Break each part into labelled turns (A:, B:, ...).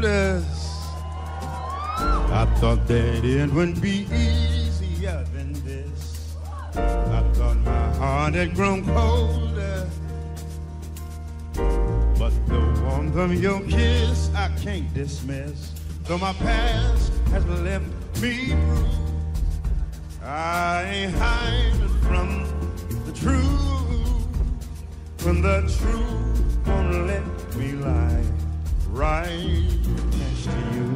A: shoulders. I thought that it wouldn't be easier than this. I thought my heart had grown colder, but the warmth of your kiss I can't dismiss. Though my past has left me bruised, I ain't hiding from the truth. When the truth won't let me lie right next to you.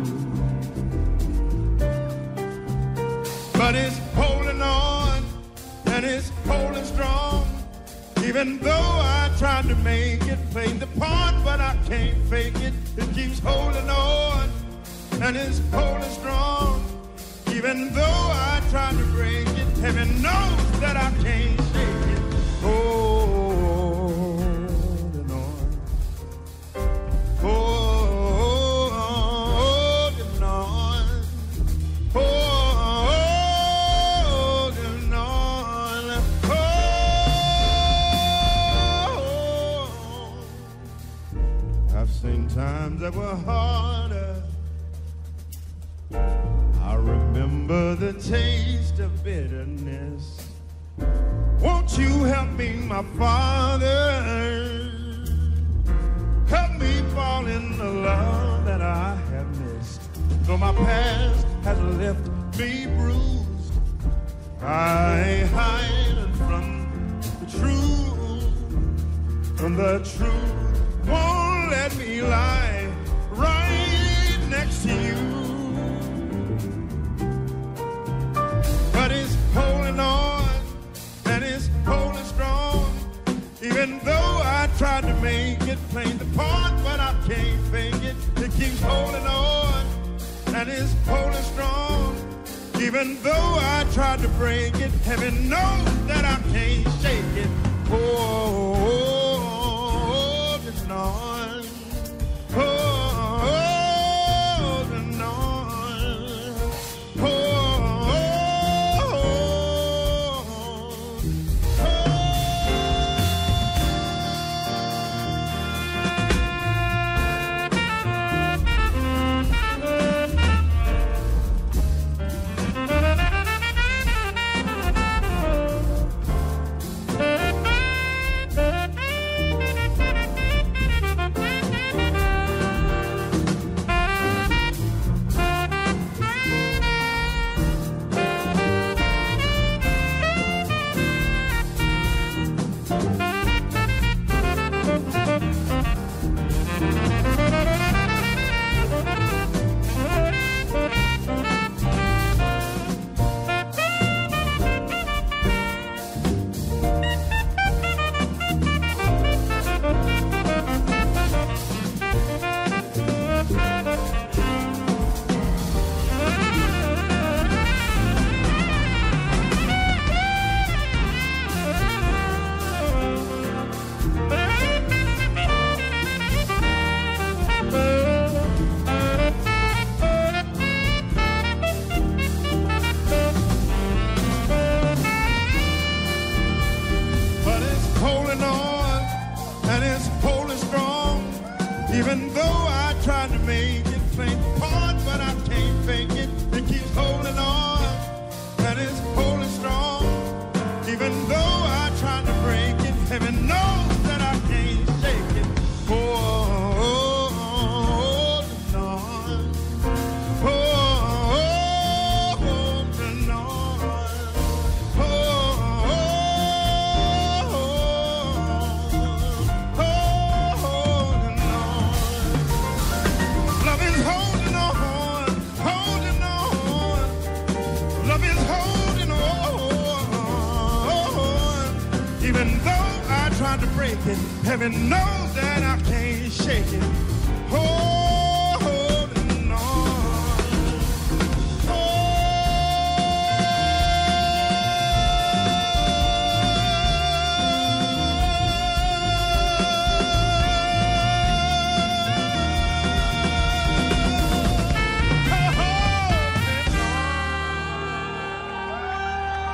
A: But it's holding on and it's holding strong. Even though I tried to make it, play the part, but I can't fake it. It keeps holding on and it's holding strong. Even though I tried to break it, heaven knows that I can't shake it. Holding on, holding on, holding on, I've seen times that were harder. I remember the taste of bitterness. Won't you help me, my Father? Help me fall in the love that I have missed. Though my past has left me bruised, I ain't hiding from the truth. And the truth won't let me lie right next to you. But it's holding on and it's holding strong. Even though I tried to make it, plain the part, but I can't fake it. It keeps holding on and it's holding strong. Even though I tried to break it, heaven knows that I can't shake it. Holding on, holding on, even though I tried to make it plain part, but I can't fake it. It keeps holding on and it's holding strong. Even though I tried to break it, heaven knows that I can't shake it. Holding on, holding on, holding on. Love is holding on, holding on. Love is holding on. Even though I tried to break it, heaven knows that I can't shake it. Holding on.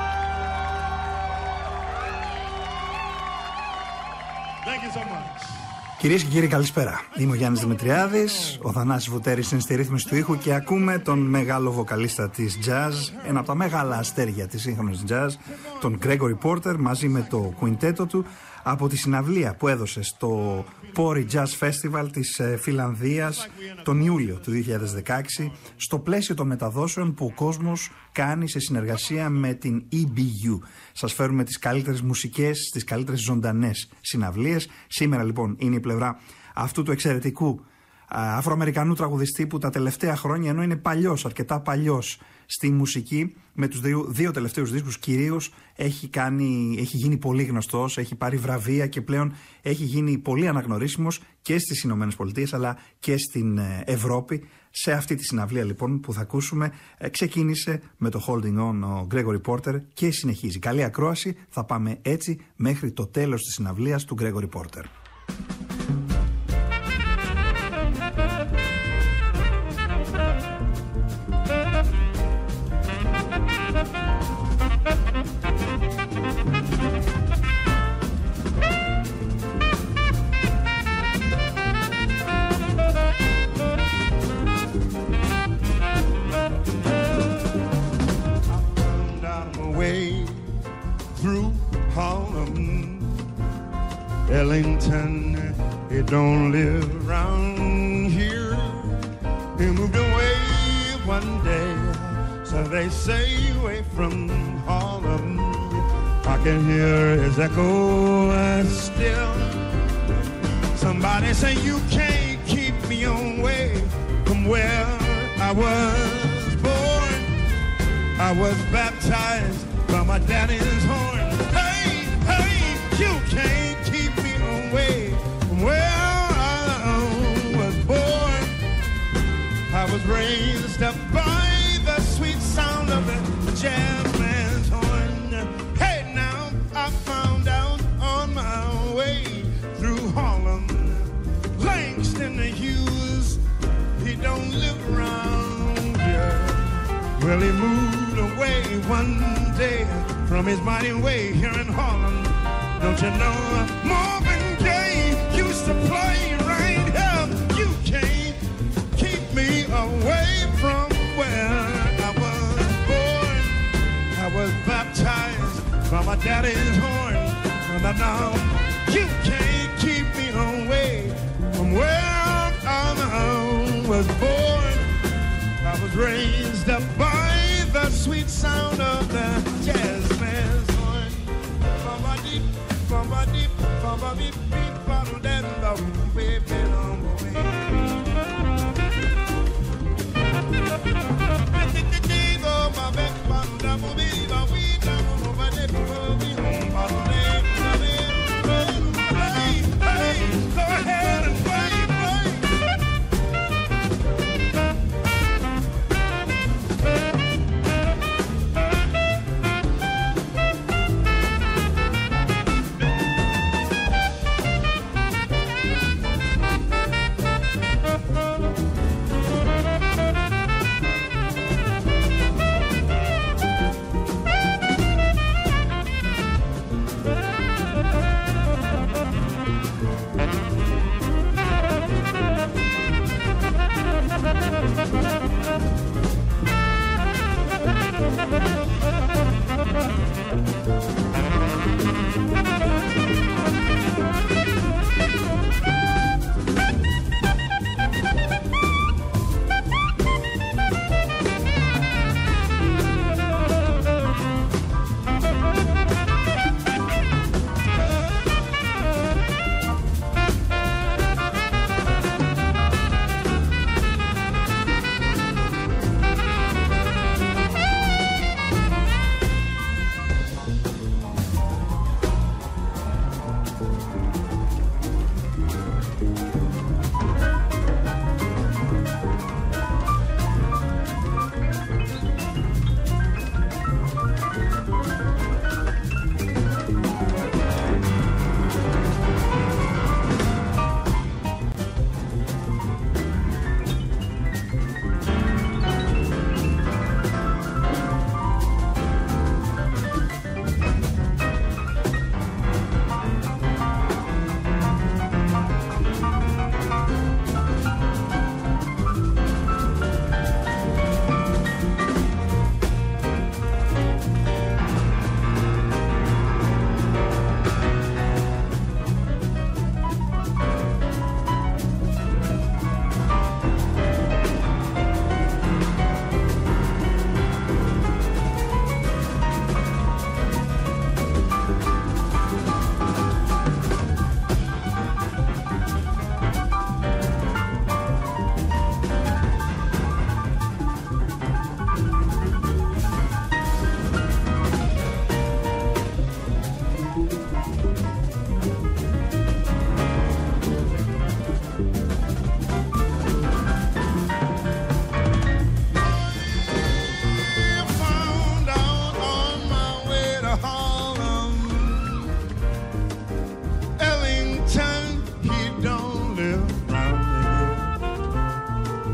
A: Thank you so much.
B: Κυρίες και κύριοι, καλησπέρα. Είμαι ο Γιάννης Δημητριάδης, ο Θανάσης Βουτέρης είναι στη ρύθμιση του ήχου και ακούμε τον μεγάλο βοκαλίστα της jazz, ένα από τα μεγάλα αστέρια της σύγχρονης jazz, τον Gregory Porter, μαζί με το κουιντέτο του, από τη συναυλία που έδωσε στο Pori Jazz Festival της Φιλανδίας τον Ιούλιο του 2016, στο πλαίσιο των μεταδόσεων που ο κόσμος κάνει σε συνεργασία με την EBU. Σας φέρουμε τις καλύτερες μουσικές, τις καλύτερες ζωντανές συναυλίες. Σήμερα λοιπόν είναι η πλευρά αυτού του εξαιρετικού Αφροαμερικανού τραγουδιστή που τα τελευταία χρόνια, ενώ είναι παλιός, αρκετά παλιός στη μουσική, με τους δύο τελευταίους δίσκους κυρίως έχει γίνει πολύ γνωστός, έχει πάρει βραβεία και πλέον έχει γίνει πολύ αναγνωρίσιμος και στις Ηνωμένες Πολιτείες αλλά και στην Ευρώπη. Σε αυτή τη συναυλία λοιπόν που θα ακούσουμε ξεκίνησε με το Holding On ο Gregory Porter και συνεχίζει. Καλή ακρόαση, θα πάμε έτσι μέχρι το τέλος της συναυλίας του Gregory Porter.
A: Ellington, he don't live around here. He moved away one day, so they say, away from Harlem. I can hear his echo still. Somebody say you can't keep me away from where I was born. I was baptized by my daddy's horn. Hey, hey, you can't keep me away from where I was born. I was raised up by the sweet sound of the jazz man's horn. Hey, now I found out on my way through Harlem, Langston Hughes, he don't live around here. Well, he moved away one day from his mighty way here in Harlem. Don't you know Marvin Gaye used to play right here? You can't keep me away from where I was born. I was baptized by my daddy's horn. Now you can't keep me away from where I was born. I was raised up by the sweet sound of the jazz man's horn. Go ahead and play.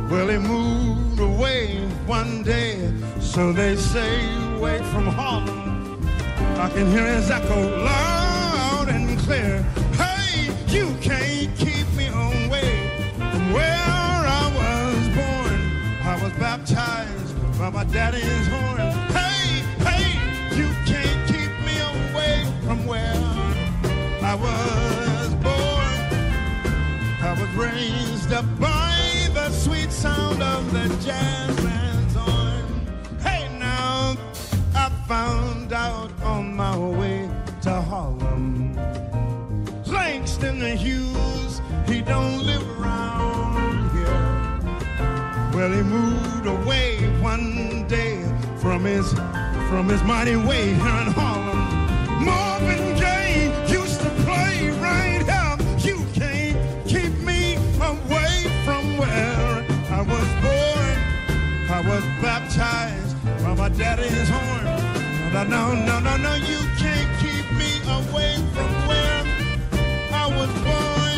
A: Well, he moved away one day, so they say, away from Harlem. I can hear his echo loud and clear. Hey, you can't keep me away from where I was born. I was baptized by my daddy's horn. Hey, hey, you can't keep me away from where I was born. I was raised up by the sweet sound of the jazz band's horn. Hey, now I found out on my way to Harlem, Langston Hughes, he don't live around here. Well, he moved away one day from his mighty way here in Harlem. Marvin Gaye used to play right here. You can't keep me away from where I was born. I was baptized by my daddy's horn. No, no, no, no, you can't keep me away from where I was born.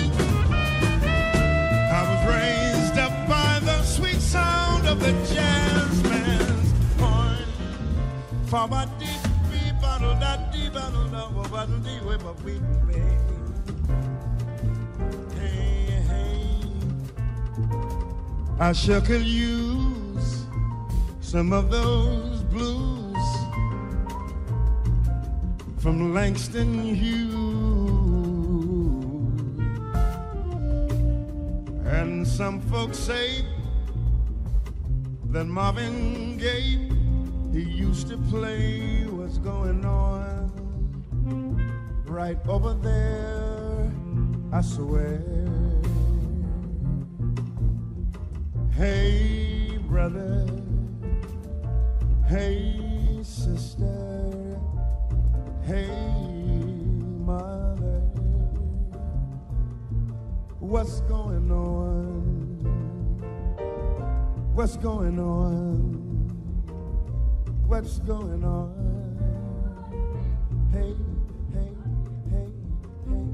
A: I was raised up by the sweet sound of the jazz man's horn. For my deep, deep, bottle, that deep, bottle, that bottle, deep, with my weak play. Hey, hey, I sure could use some of those blues from Langston Hughes. And some folks say that Marvin Gaye, he used to play What's Going On right over there, I swear. Hey, brother, hey, sister, hey, mother, what's going on? What's going on? What's going on? Hey, hey, hey, hey,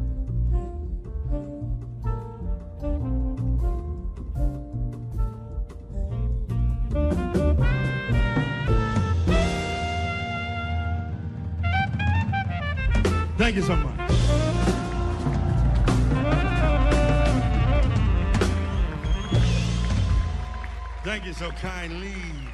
A: Thank you so much. Thank you so kindly.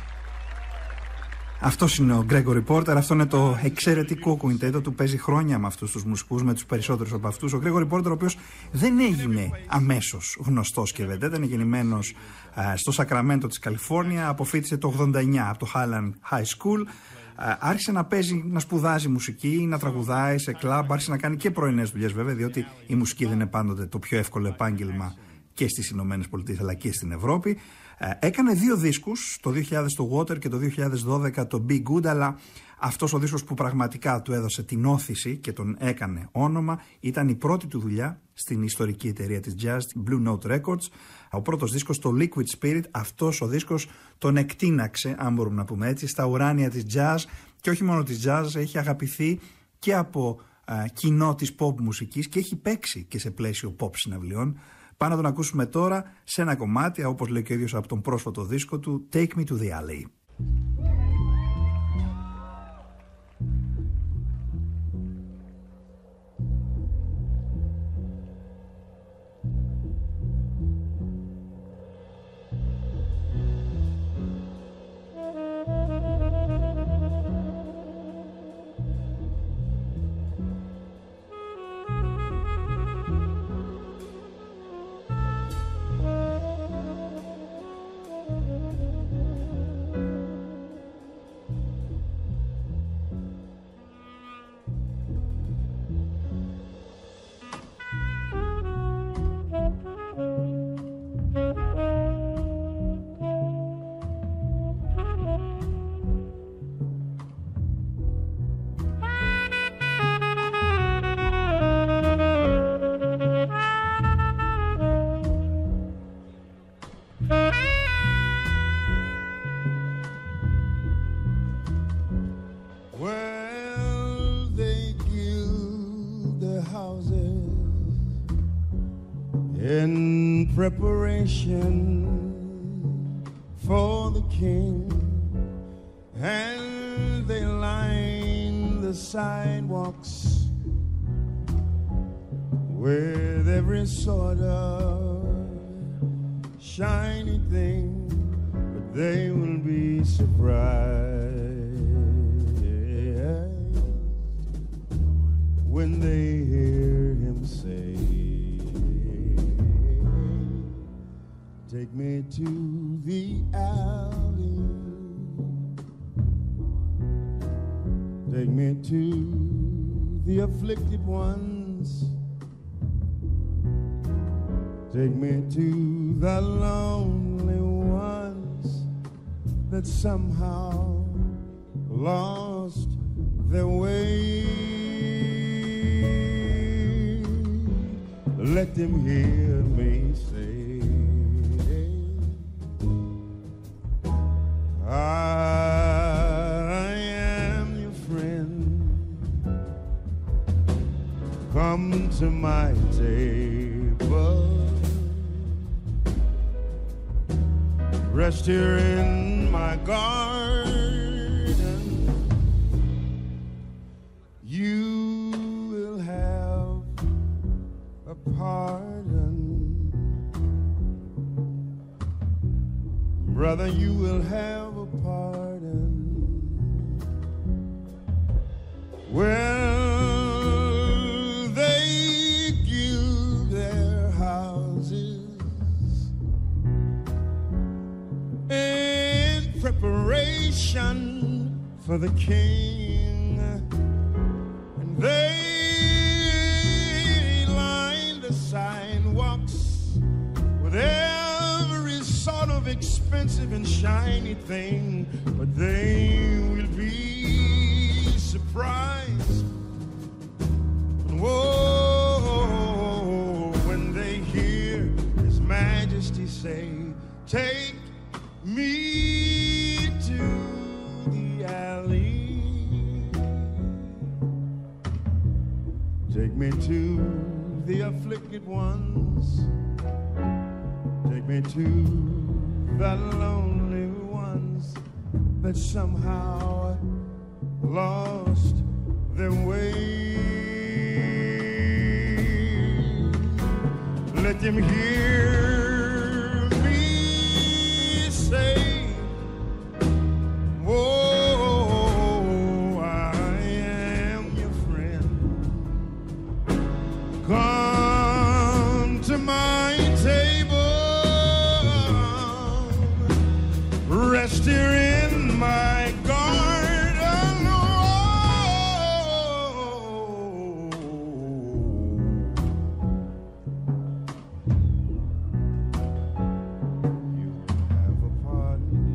B: Αυτός είναι ο Gregory Porter, αυτό είναι το εξαιρετικό κουιντέτο του, παίζει χρόνια με αυτούς τους μουσικούς, με τους περισσότερους από αυτούς. Ο Gregory Porter, ο οποίος δεν έγινε αμέσως γνωστός και βεντέτα, ήταν γεννημένος στο Σακραμέντο της Καλιφόρνια, αποφοίτησε το 89 από το Highland High School, άρχισε να παίζει, να σπουδάζει μουσική, να τραγουδάει σε κλαμπ, άρχισε να κάνει και πρωινές δουλειές βέβαια, διότι η μουσική δεν είναι πάντοτε το πιο εύκολο επάγγελμα και στις Ηνωμένες Πολιτείες αλλά και στην Ευρώπη. Έκανε 2 δίσκους, το 2000 το Water και το 2012 το Be Good, αλλά αυτός ο δίσκος που πραγματικά του έδωσε την όθηση και τον έκανε όνομα ήταν η πρώτη του δουλειά στην ιστορική εταιρεία της jazz, Blue Note Records. Ο πρώτος δίσκος, το Liquid Spirit, αυτός ο δίσκος τον εκτείναξε, αν μπορούμε να πούμε έτσι, στα ουράνια της jazz, και όχι μόνο της jazz, έχει αγαπηθεί και από κοινό της pop μουσικής και έχει παίξει και σε πλαίσιο pop συναυλιών. Πάμε να τον ακούσουμε τώρα σε ένα κομμάτι, όπως λέει και ο ίδιος από τον πρόσφατο δίσκο του, Take Me to the Alley.
A: In preparation for the king, and they line the sidewalks with every sort of shiny thing, but they will be surprised when they hear him say, take me to the alley, take me to the afflicted ones, take me to the lonely ones that somehow lost their way. Let them hear me say, I am your friend. Come to my table, rest here in my garden. You will have a pardon, brother, you will have a pardon. Well, they give their houses in preparation for the king, and they line the sidewalks with every sort of expensive and shiny thing, but they will be surprised, whoa, when they hear His Majesty say, take me to the alley, take me to the afflicted ones, take me to the lonely ones that somehow lost their way. Let them hear me say, oh, I am your friend. Come to my table, rest here in my garden. You have a pardon.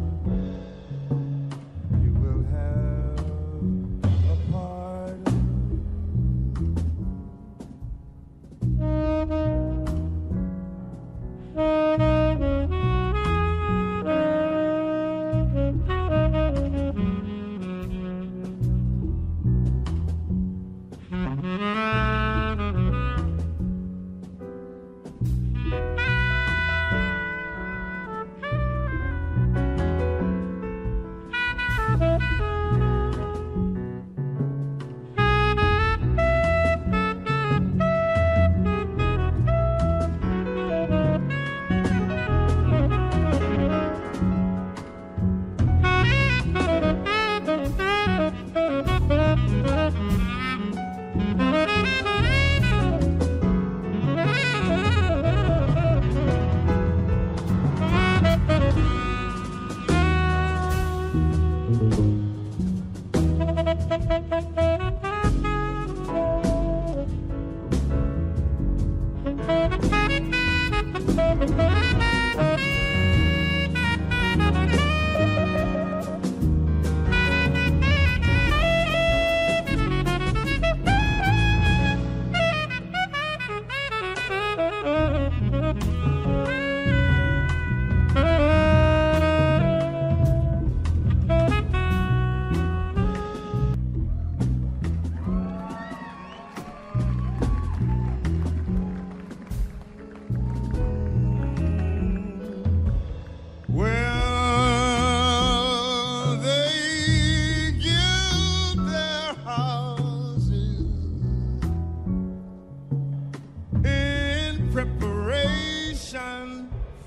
A: You will have a pardon.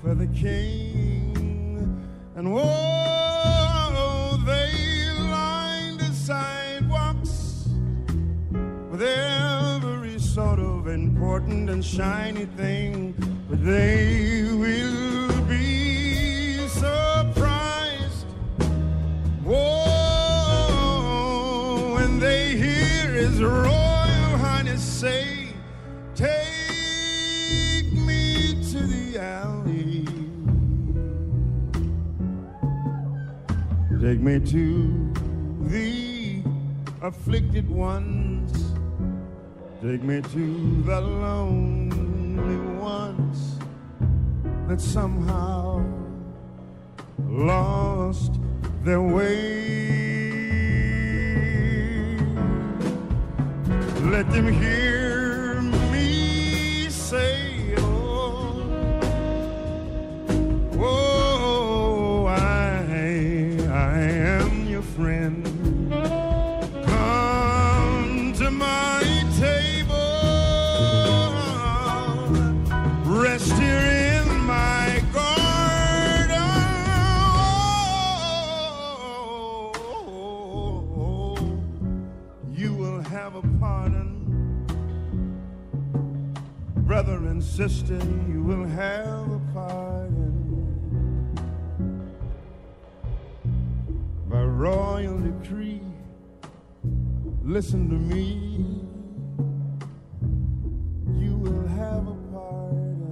A: for the king. And whoa, they lined the sidewalks with every sort of important and shiny thing, but they will be surprised, whoa, when they hear His Royal Highness say, take me to the alley, take me to the afflicted ones, take me to the lonely ones that somehow lost their way. Let them hear me say, oh, oh, I am your friend. Come to my table, rest here in my garden. Oh, you will have a pardon, brother and sister, you will have a pardon. By royal decree, listen to me, you will have a pardon.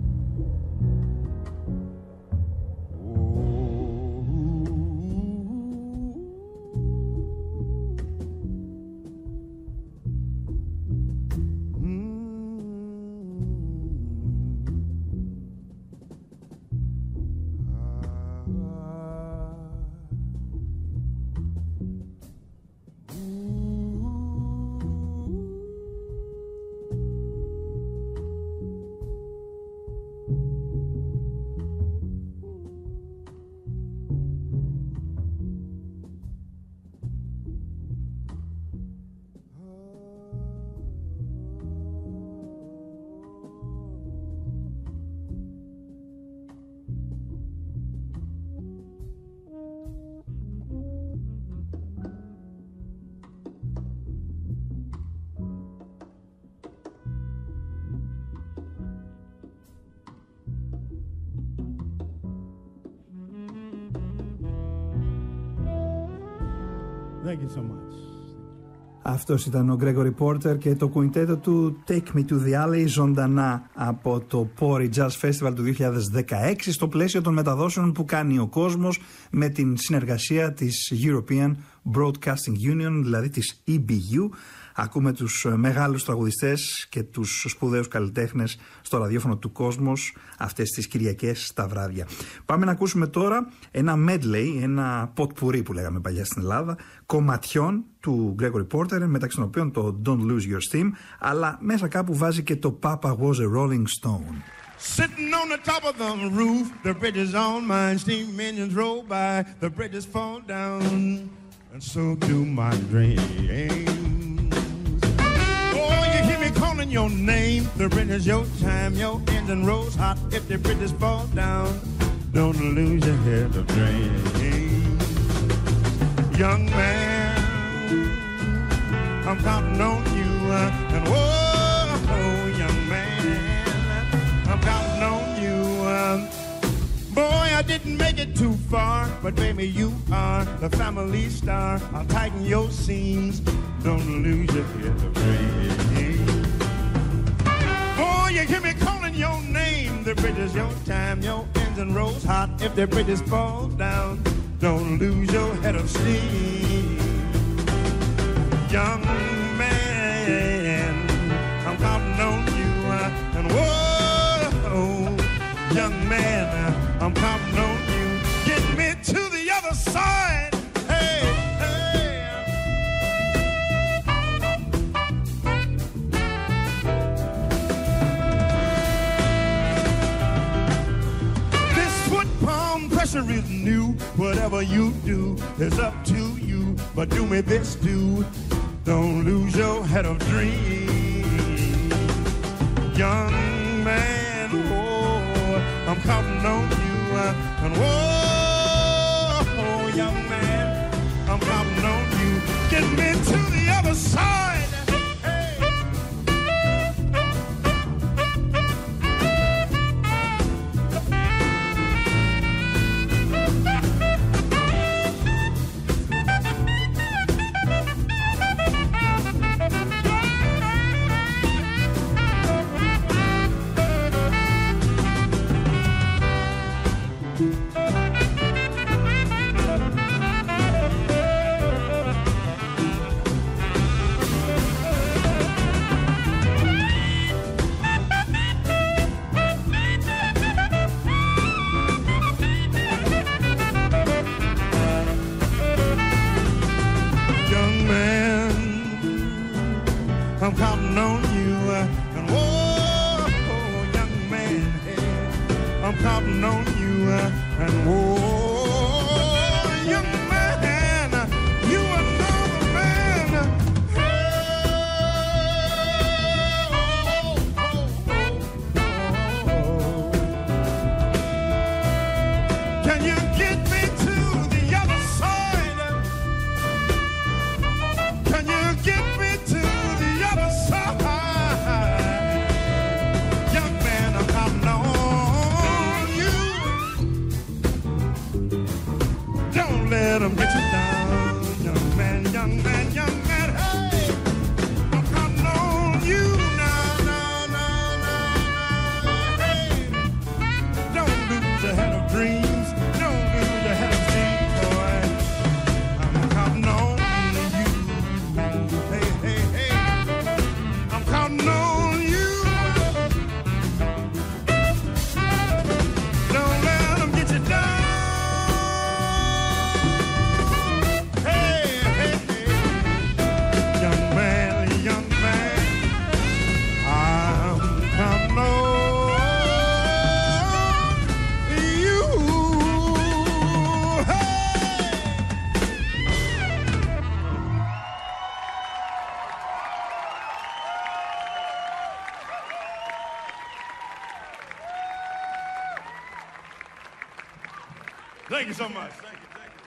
A: Thank you so much.
B: Αυτός ήταν ο Gregory Porter και το κουιντέτο του Take Me to the Alley, ζωντανά από το Pori Jazz Festival του 2016 στο πλαίσιο των μεταδόσεων που κάνει ο κόσμος με την συνεργασία της European Broadcasting Union, δηλαδή της EBU. Ακούμε τους μεγάλους τραγουδιστές και τους σπουδαίους καλλιτέχνες στο ραδιόφωνο του Κόσμος αυτές τις Κυριακές στα βράδια. Πάμε να ακούσουμε τώρα ένα medley, ένα potpourri που λέγαμε παλιά στην Ελλάδα, κομματιών του Gregory Porter, μεταξύ των οποίων το Don't Lose Your Steam, αλλά μέσα κάπου βάζει και το Papa Was a Rolling Stone.
A: Sitting on the top of the roof, the bridge is on mine, steam engines roll by, the bridges fall down, and so do my dreams. Calling your name, the bridge is your time, your engine rolls hot. If the bridges fall down, don't lose your head of dreams. Young man, I'm counting on you, and whoa, young man, I'm counting on you. Boy, I didn't make it too far, but baby, you are the family star. I'll tighten your seams, don't lose your head of dreams. You hear me calling your name, the bridge is your time, your engine rolls hot. If the bridges fall down, don't lose your head of steam. Young man, I'm counting on you, and whoa, young man, I'm counting on you. Get me to the other side. Hey, hey. Pressure is new, whatever you do is up to you, but do me this do, don't lose your head of dreams. Young man, oh, I'm counting on you. And whoa, young man, I'm counting on you. Get me to the other side. I'm counting on you, and whoa, young man, hey, I'm counting on you, and whoa, young man, you another man. Can you get me to the other side? Can you get me to the other side? Young man, I'm counting on you. Don't let them get you down. Young man, young man, young man, hey, I'm counting on you. Hey, don't lose your head of dreams. Don't lose your head of dreams, boy. I'm counting on you. Hey, hey, hey, I'm counting on you. Don't let them get you down. Hey, hey, hey, young man, I'm counting on you. Hey. Thank you so much. Thank you.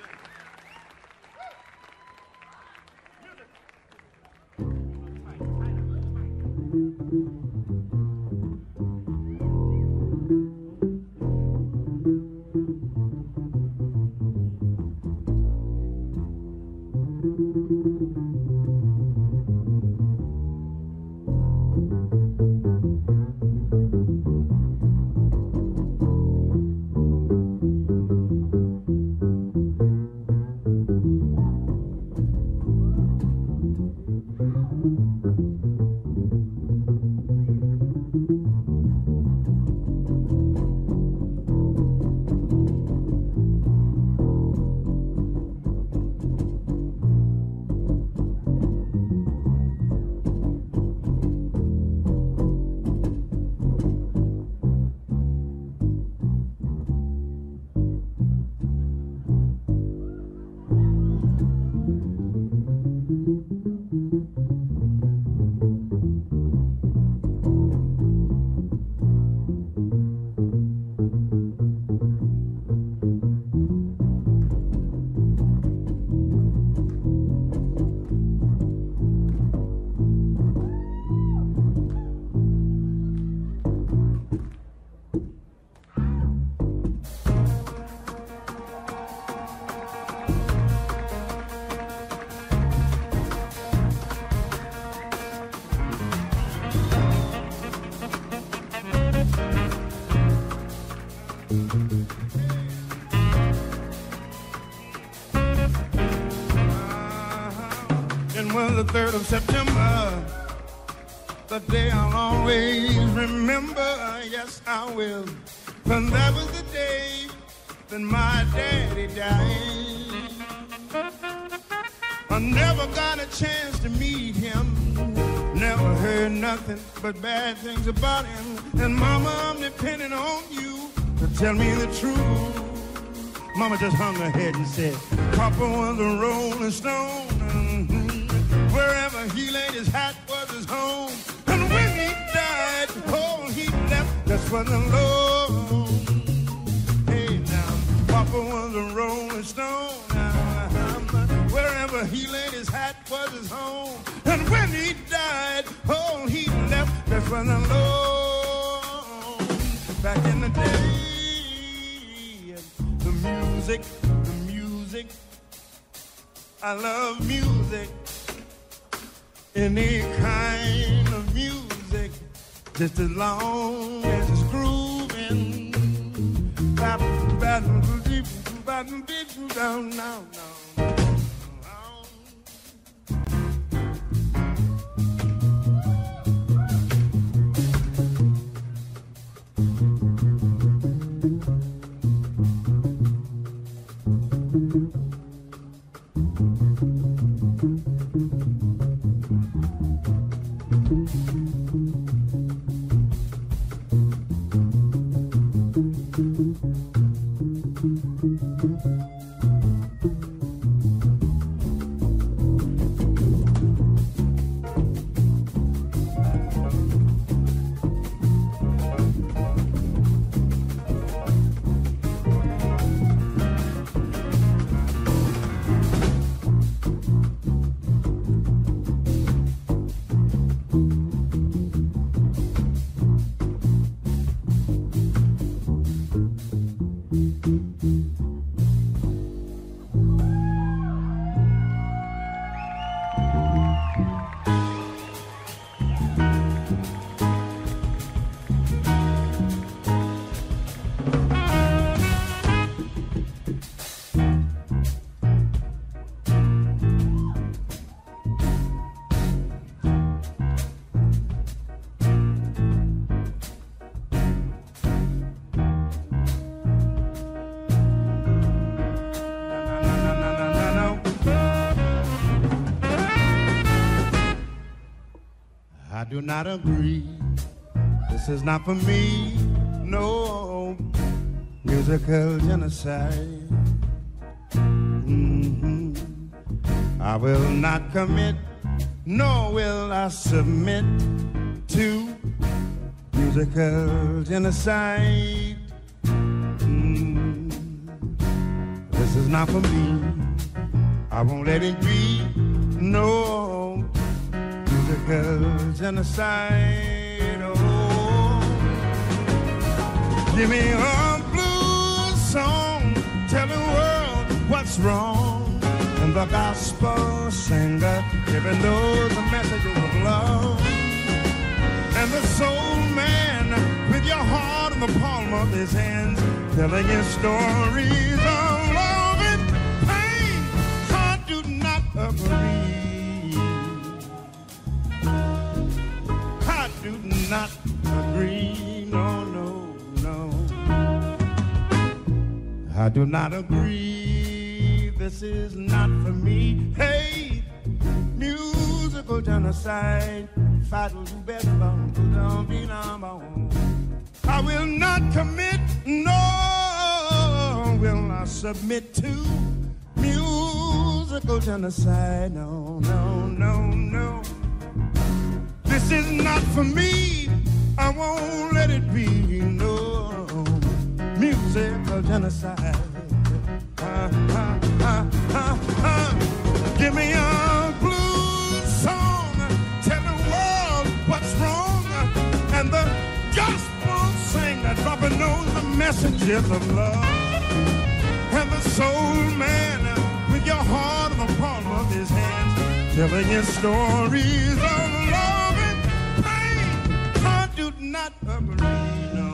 A: And when the 3rd of September, the day I'll always remember, yes I will, 'cause that was the day that my daddy died. I never got a chance to meet him, never heard nothing but bad things about him. And Mama, I'm depending on you to tell me the truth. Mama just hung her head and said, Papa was a rolling stone. Wherever he laid his hat was his home. And when he died, oh, he left. That's when the Lord Hey, now, Papa was a rolling stone. Wherever he laid his hat was his home. And when he died, oh, he left us alone. Back in the day, the music, I love music. Any kind of music, just as long as it's grooving. No. I do not agree. This is not for me. No musical genocide. I will not commit, nor will I submit to musical genocide. This is not for me. I won't let it be. No genocide. Oh, give me a blues song, tell the world what's wrong, and the gospel singer giving those the messages of love, and the soul man with your heart in the palm of his hands, telling his stories of love and pain. I do not agree. Do not agree, no. I do not agree, this is not for me. Hey, musical genocide, fight will do better, don't be number one. I will not commit, no, will not submit to musical genocide, no. This is not for me, I won't let it be, no, musical genocide. Give me a blues song, tell the world what's wrong, and the gospel singer dropping those the messages of love, and the soul man with your heart in the palm of his hand, telling his stories of love. Not agree, no.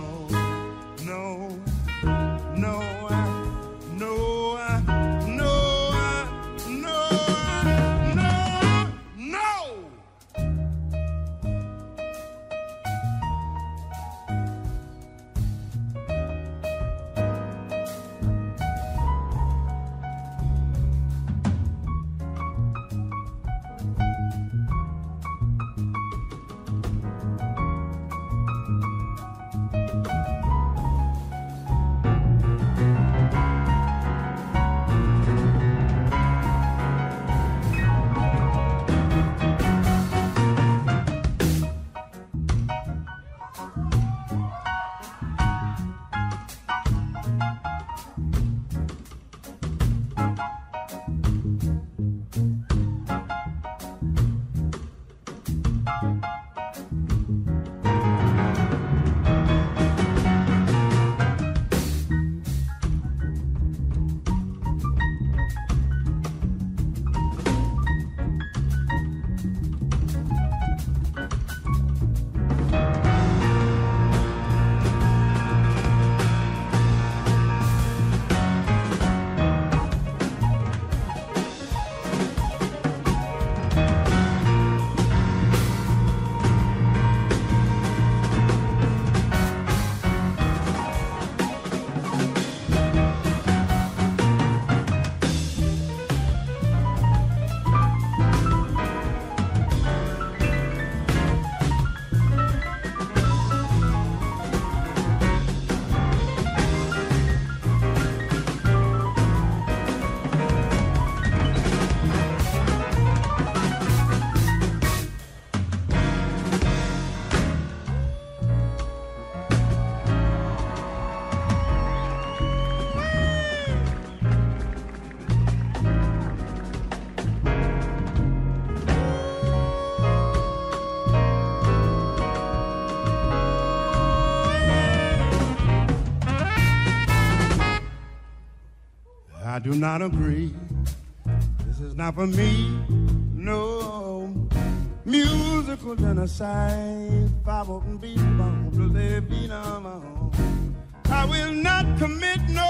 A: I do not agree. This is not for me, no. Musical genocide, I won't be bound to live alone. I will not commit, no,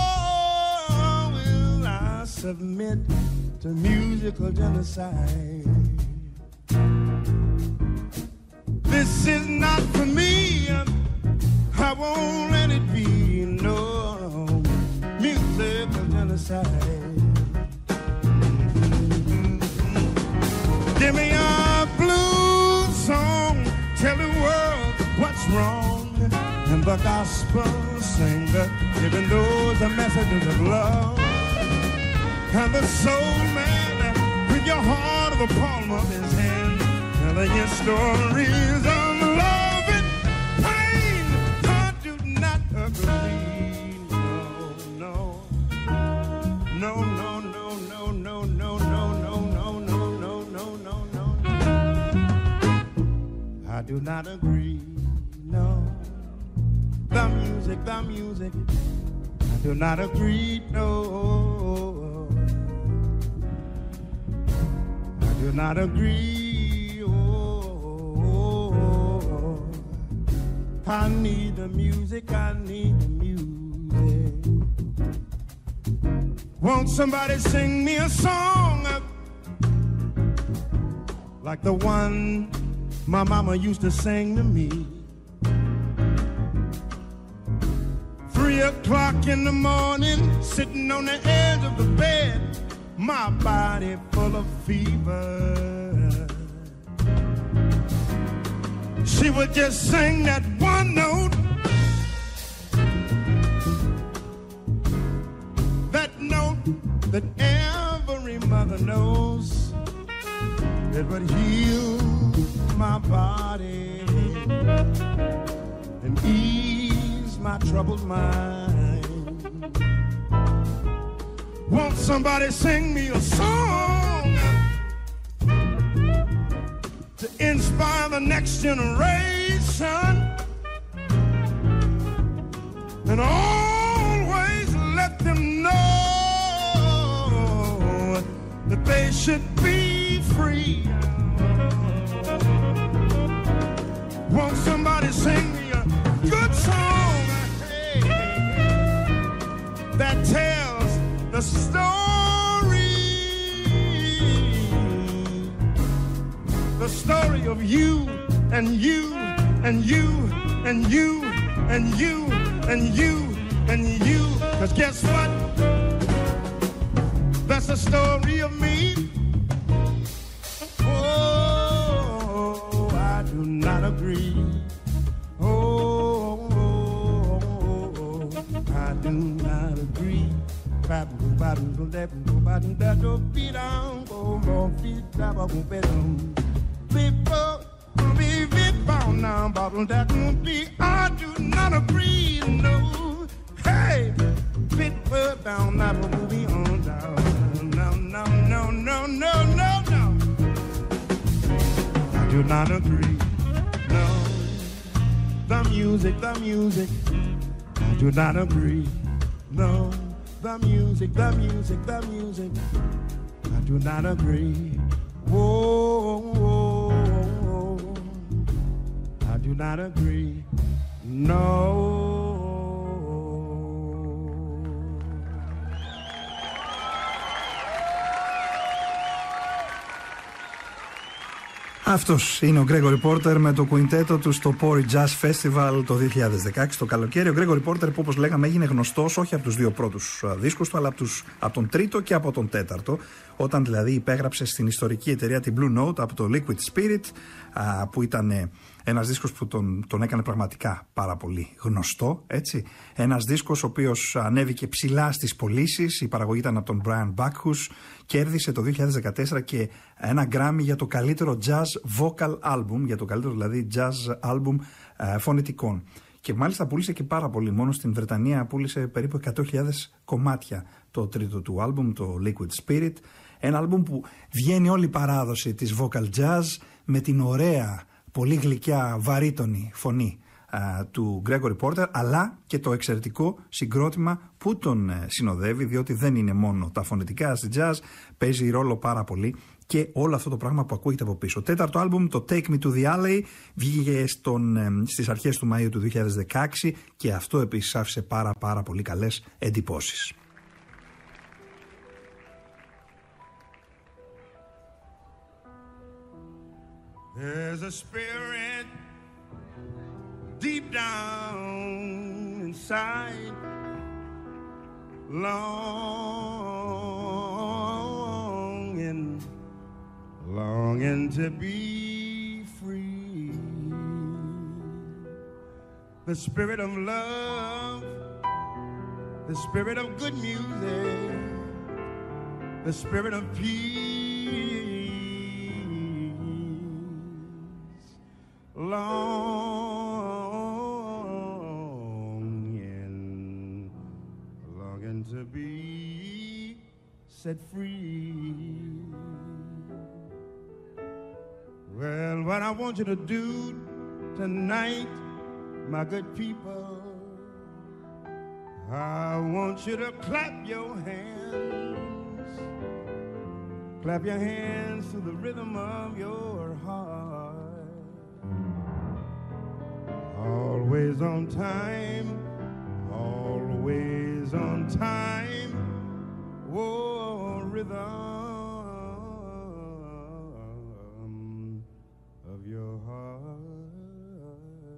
A: will I submit to musical genocide. This is not for me, I won't let it be, no, musical genocide. Give me a blues song, tell the world what's wrong, and the gospel singer giving those the messages of love, and the soul man with your heart in the palm of his hand, telling your stories of love and pain. I do not agree, no, no, no, no, no, no, no, no, no, no, no, no, no, no, no, no. I do not agree, no. The music, I do not agree, no. I do not agree, oh. I need the music, I need the music. Won't somebody sing me a song like the one my mama used to sing to me? 3 o'clock in the morning, sitting on the edge of the bed, my body full of fever. She would just sing that one note, that note that every mother knows, that would heal my body and ease my troubled mind. Won't somebody sing me a song to inspire the next generation, and always let them know that they should be free? Won't somebody sing me a good song, hey, that tells the story of you and you and you and you and you and you and you. 'Cause guess what? That's the story of me. Oh, I do not agree. Oh, I do not agree. I do not agree, no. Hey, put down that movie on down. No, no, no, no, no, no, no. I do not agree, no. The music, I do not agree, no. The music, I do not agree. Whoa, I do not agree, no.
B: Αυτός είναι ο Gregory Porter με το κουιντέτο του στο Pori Jazz Festival το 2016 το καλοκαίρι. Ο Gregory Porter, που όπως λέγαμε έγινε γνωστός όχι από τους 2 πρώτους δίσκους του, αλλά από τον τρίτο και από τον τέταρτο, όταν δηλαδή υπέγραψε στην ιστορική εταιρεία την Blue Note από το Liquid Spirit, που ήταν ένας δίσκος που τον έκανε πραγματικά πάρα πολύ γνωστό, έτσι. Ένας δίσκος ο οποίος ανέβηκε ψηλά στις πωλήσεις, η παραγωγή ήταν από τον Brian Bacchus, κέρδισε το 2014 και ένα Grammy για το καλύτερο jazz vocal album, για το καλύτερο δηλαδή jazz album φωνητικών. Και μάλιστα πούλησε και πάρα πολύ, μόνο στην Βρετανία πούλησε περίπου 100.000 κομμάτια το τρίτο του album, το Liquid Spirit. Ένα album που βγαίνει όλη η παράδοση της vocal jazz με την ωραία, πολύ γλυκιά, βαρύτονη φωνή του Gregory Porter, αλλά και το εξαιρετικό συγκρότημα που τον συνοδεύει, διότι δεν είναι μόνο τα φωνητικά στη jazz, παίζει ρόλο πάρα πολύ και όλο αυτό το πράγμα που ακούγεται από πίσω. Τέταρτο άλμπουμ, το Take Me to the Alley, βγήκε στις αρχές του Μαΐου του 2016 και αυτό επίσης άφησε πάρα πολύ καλές εντυπώσεις.
A: There's a spirit deep down inside, longing to be free. The spirit of love, the spirit of good music, the spirit of peace. Longing to be set free. Well, what I want you to do tonight, my good people, I want you to clap your hands. Clap your hands to the rhythm of your heart. Always on time, always on time. Oh, rhythm of your heart.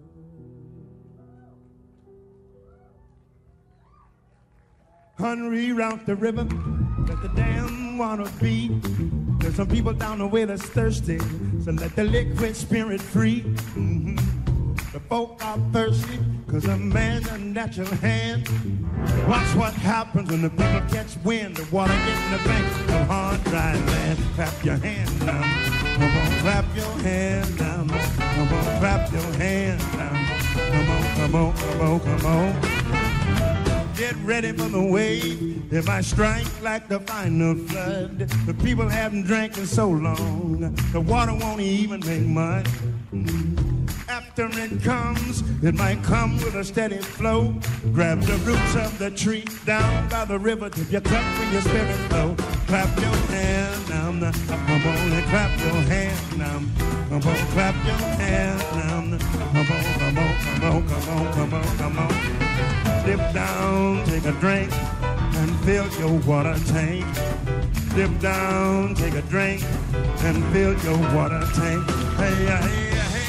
A: Reroute the river, let the damn water beat. There's some people down the way that's thirsty, so let the liquid spirit free. Mm-hmm. The folk are thirsty, cause a man's a natural hand. Watch what happens when the people catch wind. The water gets in the bank of hard, dry land. Clap your hands now. Come on, clap your hands now. Come on, clap your hands now. Come on, come on, come on, come on. Get ready for the wave. It might strike like the final flood. The people haven't drank in so long. The water won't even make much. After it comes, it might come with a steady flow. Grab the roots of the tree down by the river till your cup when your spirit flow. Clap your hand now, come on and clap your hand now. Come on, clap your hand now. Come on, come on, come on, come on, come on, come on. Dip down, take a drink, and fill your water tank. Dip down, take a drink, and fill your water tank. Hey, hey, hey.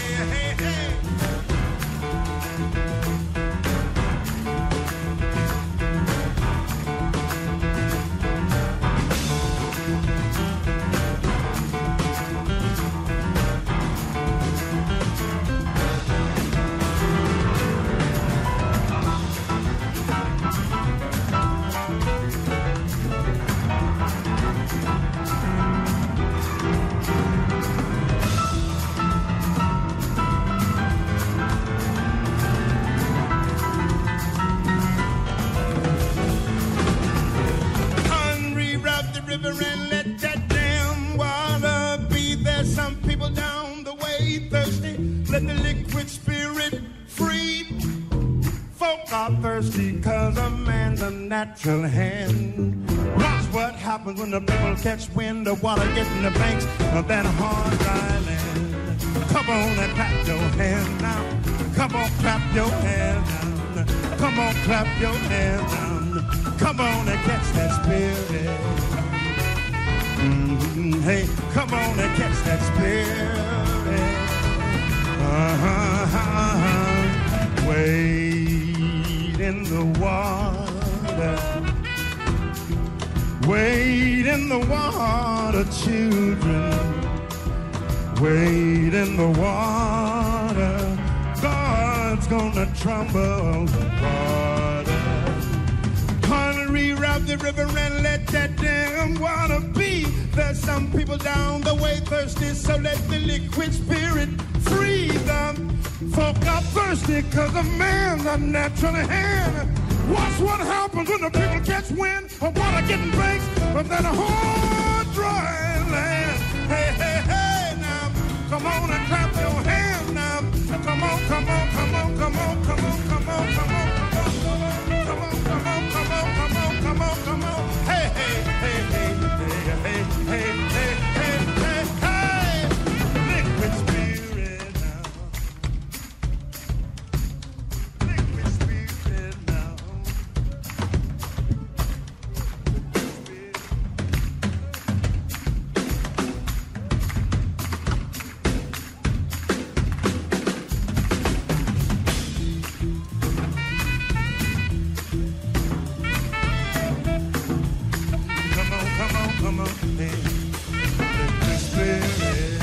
A: Natural hand. Watch what happens when the people catch wind. The water gets in the banks of that hard dry land. Come on and clap your hands now. Come on, clap your hands now. Come on, clap your hands now. Come on and catch that spirit. Mm-hmm. Hey, come on and catch that spirit. Wade in the water. Wade in the water, children. Wade in the water. God's gonna trouble water. Reroute the river and let that damn water be. There's some people down the way thirsty, so let the liquid spirit free them. Folk are thirsty cause a man's a natural hand. Watch what happens when the people catch wind of water getting banks from that hard, dry land. Hey, hey, hey, now, come on and clap your hands now. Come on, come on, come on, come on, come on, come on, come on, come on, come on, come on, come on, come on, come on. Hey, hey, hey, hey, hey, hey, hey, hey, hey, hey. Liquid spirit now. Liquid spirit now. Come on, hey, liquid spirit.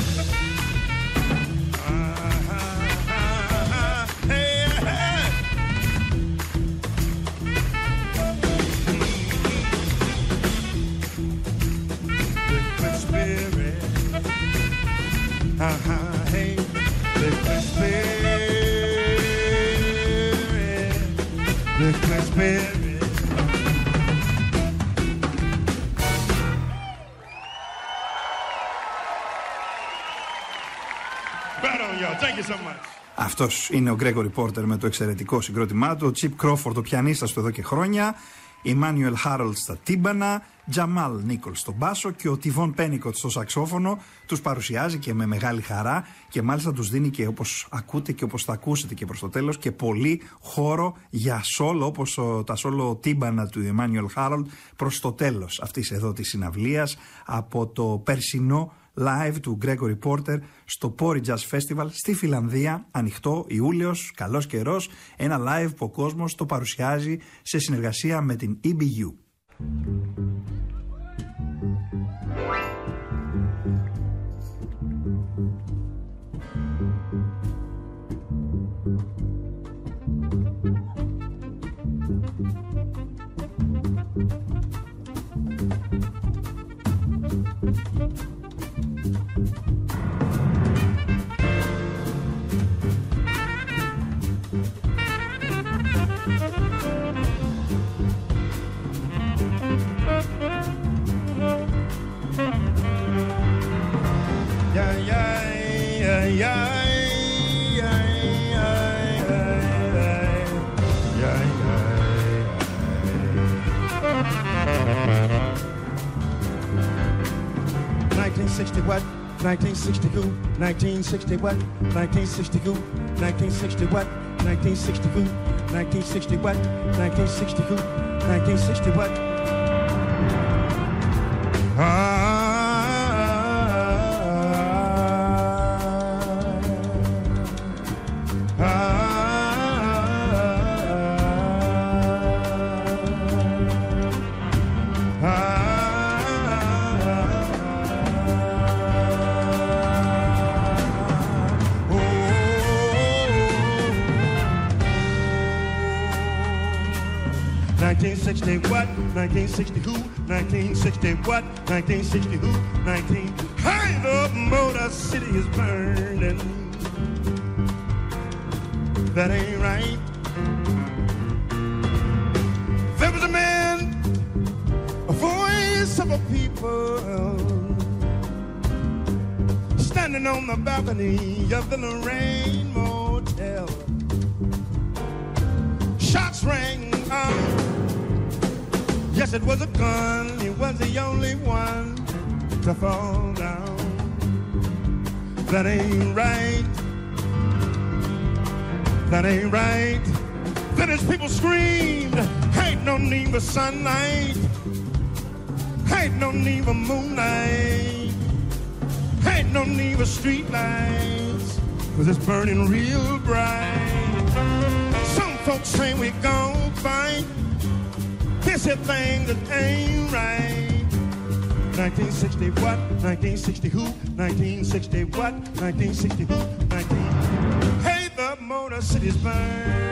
A: Hey, hey. Liquid spirit. Hey, liquid spirit. Liquid spirit. Thank you so much.
B: Αυτός είναι ο Gregory Porter με το εξαιρετικό συγκρότημά του, ο Chip Crawford, ο πιανίστας του εδώ και χρόνια, Emmanuel Harold στα τύμπανα, Jamal Nichols στο μπάσο και ο Tivon Pennicott στο σαξόφωνο. Τους παρουσιάζει και με μεγάλη χαρά και μάλιστα τους δίνει και, όπως ακούτε και όπως θα ακούσετε και προς το τέλος, και πολύ χώρο για σόλο, όπως τα σόλο τύμπανα του Emmanuel Harold προς το τέλος αυτής εδώ της συναυλίας από το περσινό live του Gregory Porter στο Pori Jazz Festival στη Φιλανδία, ανοιχτό, Ιούλιος, καλός καιρός, ένα live που ο κόσμος το παρουσιάζει σε συνεργασία με την EBU.
A: What? 1960 who? 1960 what? 1960 who? 1960 what? 1960 who? 1960 what? 1960 who? 1960 what? What? 1960 who? 1960 what? 1960 who? 19. Hey, the Motor City is burning. That ain't right. There was a man, a voice of a people, standing on the balcony of the Lorraine Motel. Shots rang out. Yes, it was a gun. He was the only one to fall down. That ain't right. That ain't right. Then as people screamed, ain't no need for sunlight. Ain't no need for moonlight. Ain't no need for street lights. 'Cause it's burning real bright. Some folks say we gon' fight. This a thing that ain't right. 1960 what? 1960 who? 1960 what? 1960 who? 19. Hey, the Motor City's burn.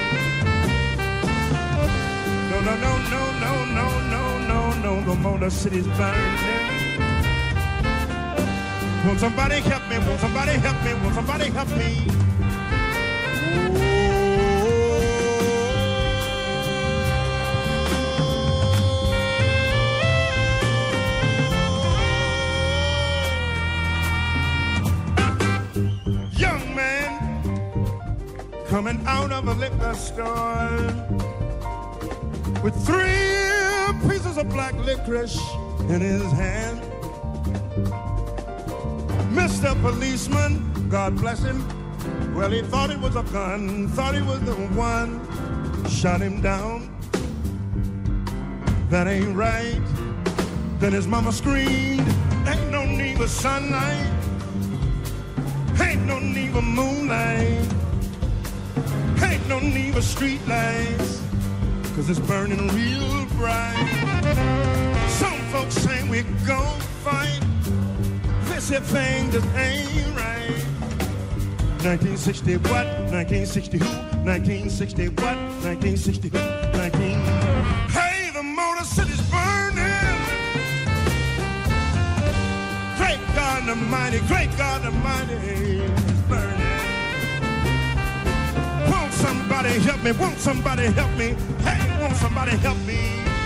A: No, no, no, no, no, no, no, no, no. The Motor City's burning. Won't somebody help me? Won't somebody help me? Won't somebody help me? of a liquor store with 3 pieces of black licorice in his hand. Mr. Policeman, God bless him, well, he thought it was a gun, thought he was the one, shot him down. That ain't right. Then his mama screamed, ain't no need for sunlight, ain't no need for moonlight, ain't no need for street lights, 'cause it's burning real bright. Some folks say we gon' fight, this here thing just ain't right. 1960 what? 1960 who? 1960 what? 1960 who? 19... Hey, the Motor City's burning. Great God Almighty, great God Almighty, it's burning. Won't somebody help me? Won't somebody help me? Hey, won't somebody help me?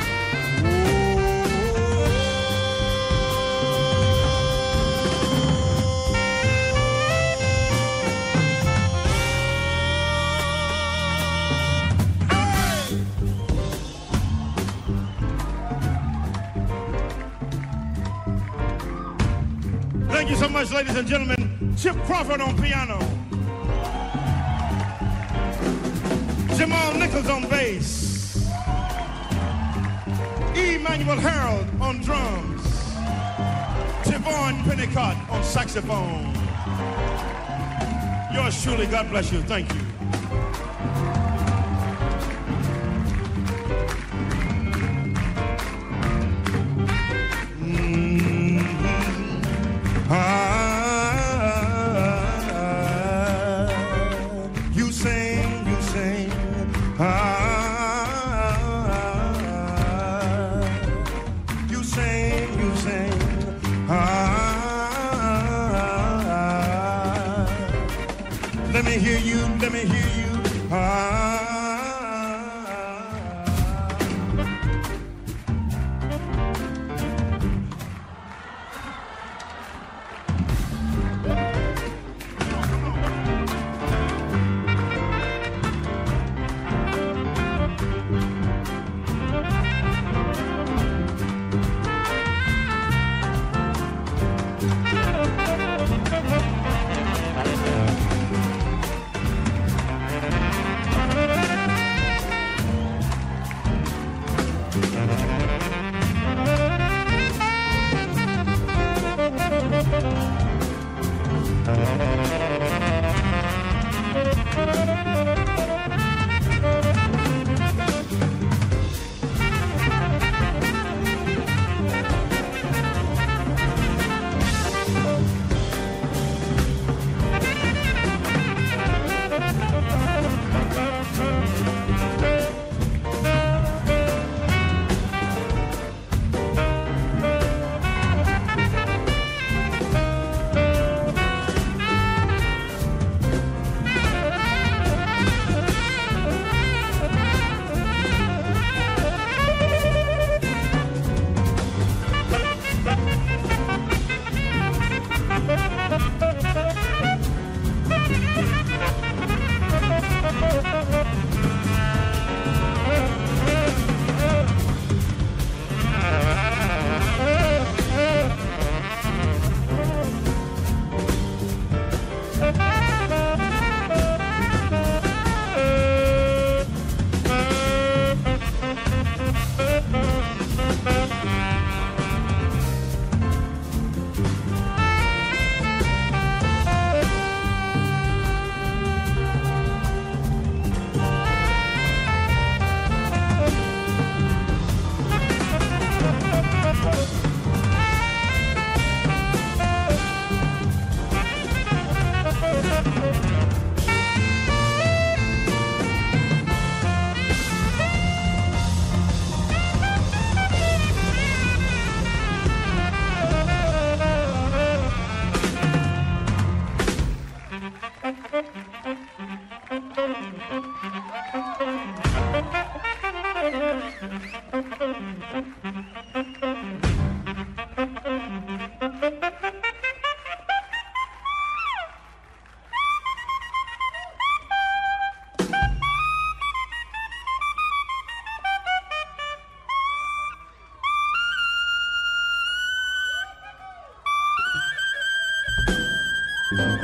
A: Thank you so much, ladies and gentlemen. Chip Crawford on piano. Jamal Nichols on bass. Emmanuel Harold on drums. Tavon Pennicott on saxophone. Yours truly, God bless you. Thank you. You sing, you sing. You sing, you sing. Let me hear you, let me hear you.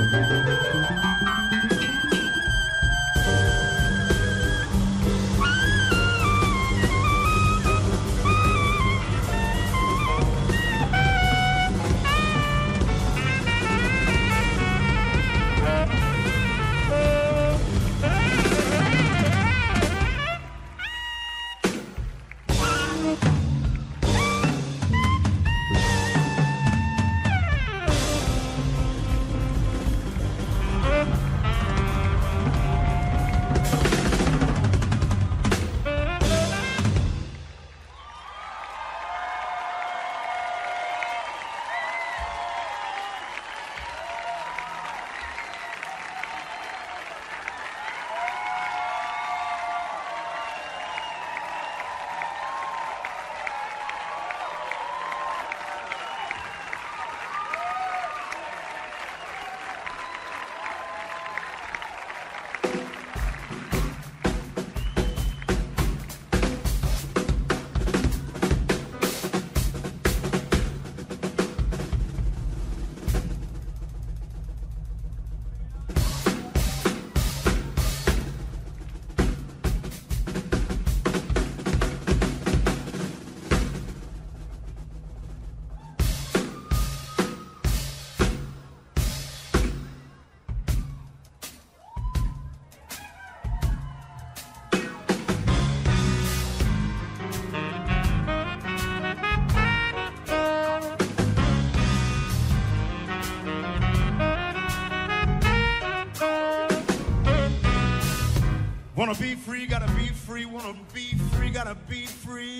A: Wanna be free, gotta be free, wanna be free, gotta be free.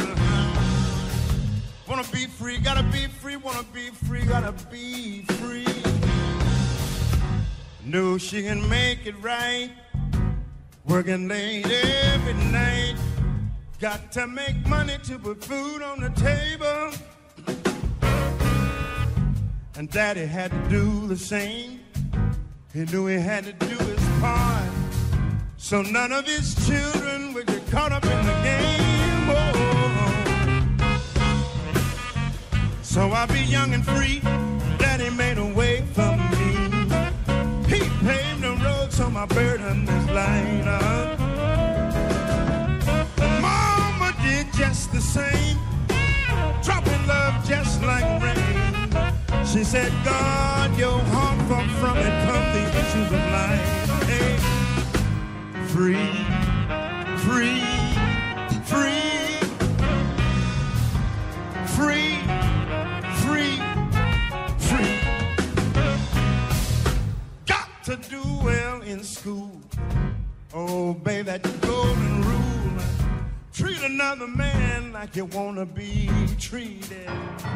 A: Wanna be free, gotta be free, wanna be free, gotta be free. Know she can make it right, working late every night. Got to make money to put food on the table. And Daddy had to do the same. He knew he had to do his part, so none of his children would get caught up in the game. Oh. So I'll be young and free. Daddy made a way for me. He paved the road so my burden is lighter. Mama did just the same, dropping love just like rain. She said, God, your heart from it come the issues of life. Hey. Free, free, free, free, free, free. Got to do well in school. Obey that golden rule. Treat another man like you want to be treated.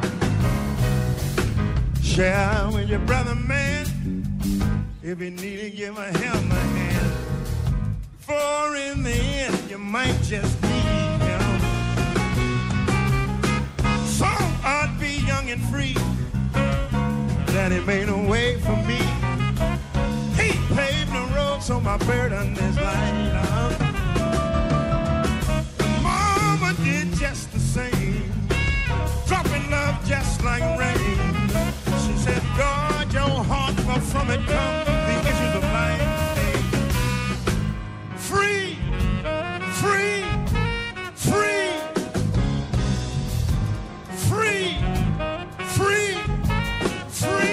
A: Share with your brother, man. If you need to give a hand, for in the end you might just need him. So I'd be young and free. Daddy made a way for me. He paved the road so my burden is lighter. Mama did just the same, dropping love just like rain. She said, God, your heart, for from it come the issues of life. Free, free, free, free, free, free.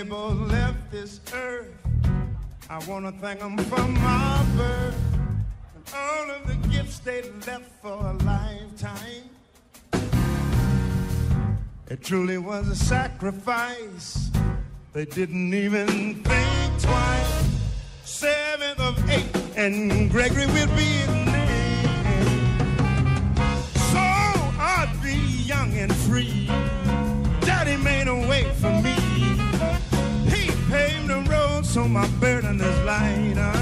A: they both left this earth, I want to thank them for my birth and all of the gifts they left for a lifetime. It truly was a sacrifice. They didn't even think twice. 7th of 8, and Gregory will be his name. So I'd be young and free. Daddy made a way for me. He paved the road so my burden is lighter.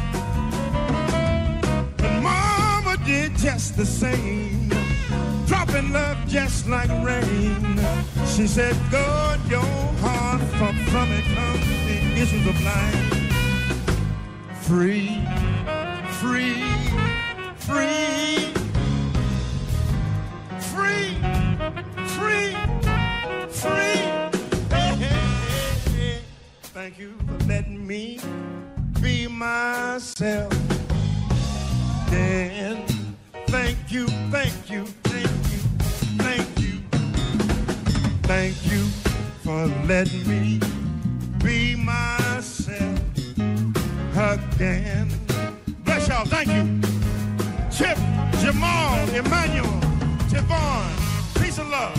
A: But Mama did just the same, dropping love just like rain. She said, guard your heart, for from it comes the issues of life. Free, free, free, free, free, free. Hey, hey, hey, hey. Thank you for letting me be myself. And thank you, thank you, thank you, thank you. Thank you for letting me be myself again. Bless y'all, thank you. Chip, Jamal, Emmanuel, Javon, peace and love.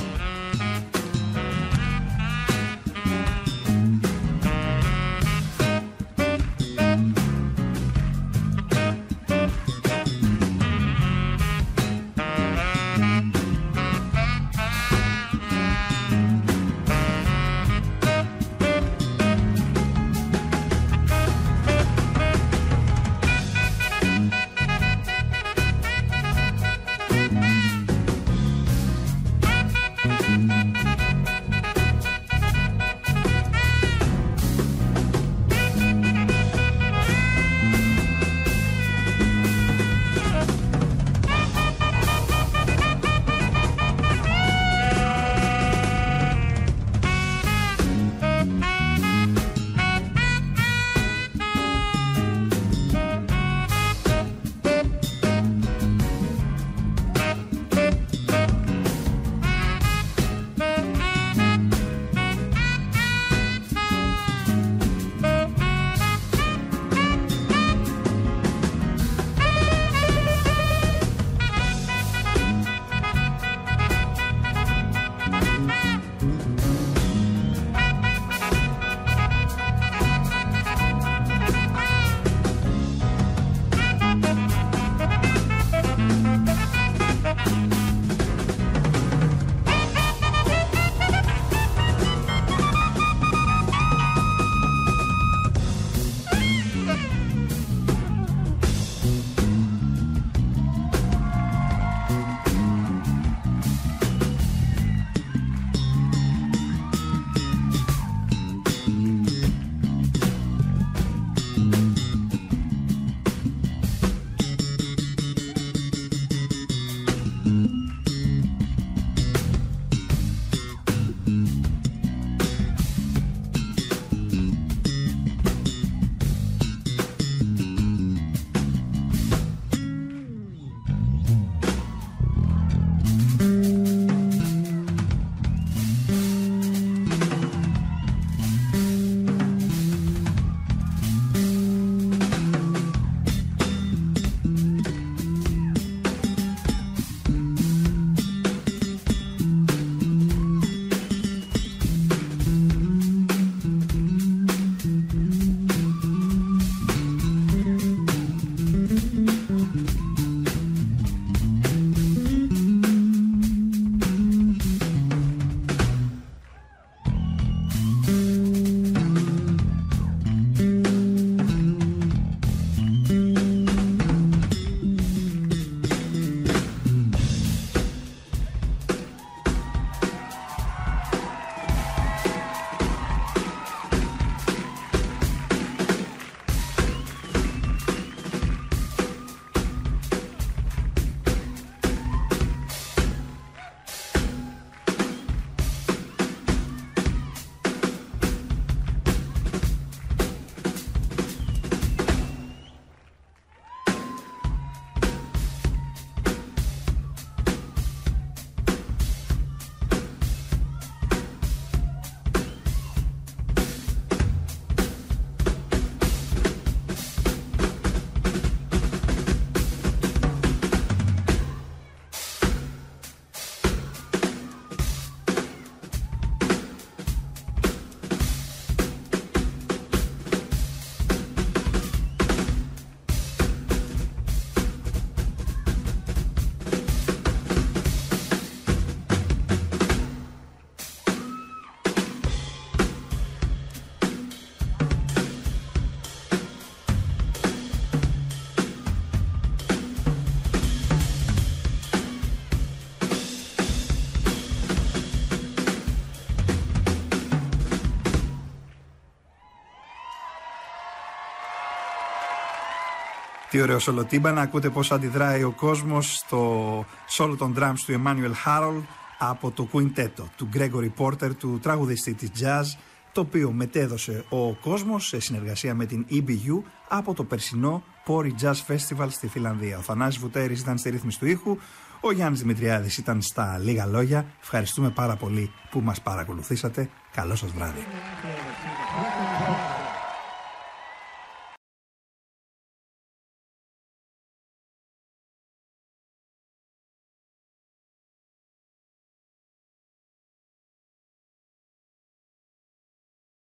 B: Τι ωραίο σολοτύμπα, να ακούτε πώς αντιδράει ο κόσμος στο solo των drums του Emmanuel Harold από το quintetto του Gregory Porter, του τραγουδιστή της jazz, το οποίο μετέδωσε ο κόσμος σε συνεργασία με την EBU από το περσινό Pori Jazz Festival στη Φιλανδία. Ο Θανάσης Βουτέρης ήταν στη ρύθμιση του ήχου, ο Γιάννης Δημητριάδης ήταν στα λίγα λόγια. Ευχαριστούμε πάρα πολύ που μας παρακολουθήσατε. Καλό σας βράδυ.